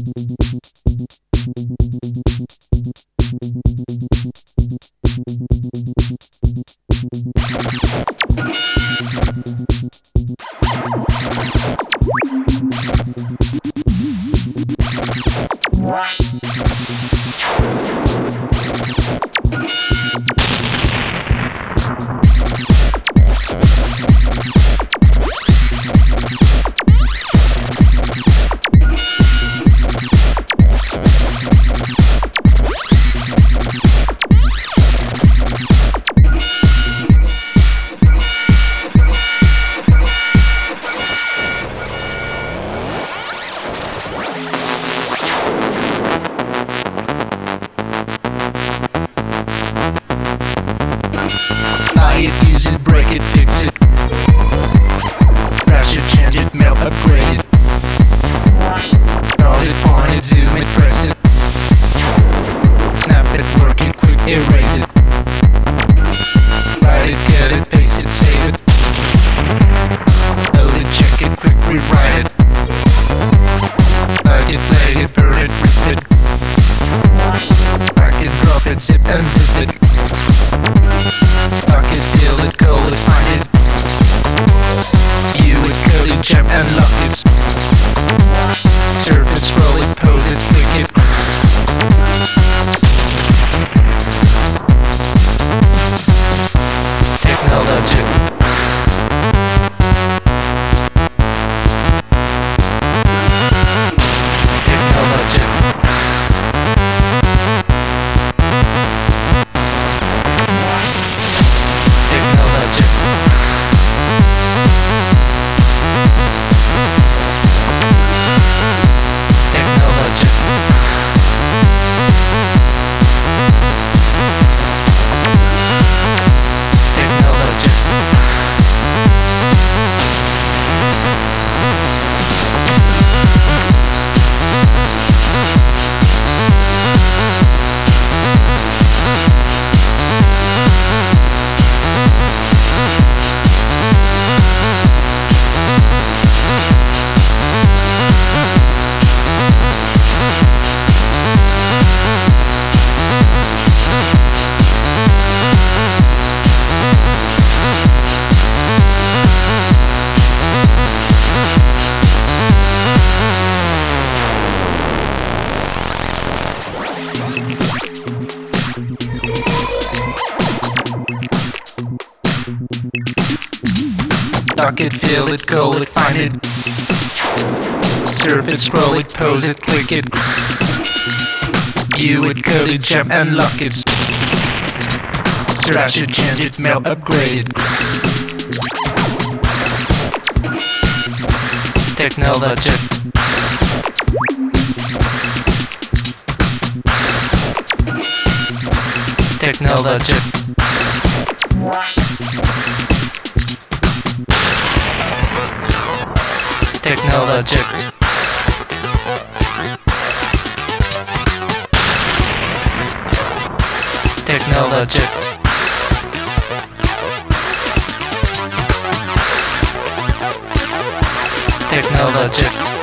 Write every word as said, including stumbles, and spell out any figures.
Buy it, use it, break it, fix it. Crash it, change it, melt, upgrade it. Roll it, point it, zoom it, press it. Snap it, work it, quick erase it. Write it, cut it, paste it, save it. Load it, check it, quick rewrite it. Plug it, play it, burn it, rip it. Pack it, drop it, zip and zip it. Lock it, feel it, call it, find it. View it, code it, jump and lock it. Surf it, scroll it, pose it, click it. Technology. Lock it, feel it, call it, find it. Surf it, scroll it, pose it, click it. View it, code it, jump and lock it. Slash it, change it, melt, upgrade it. Technology. Technology. Technology. Technology. Technology.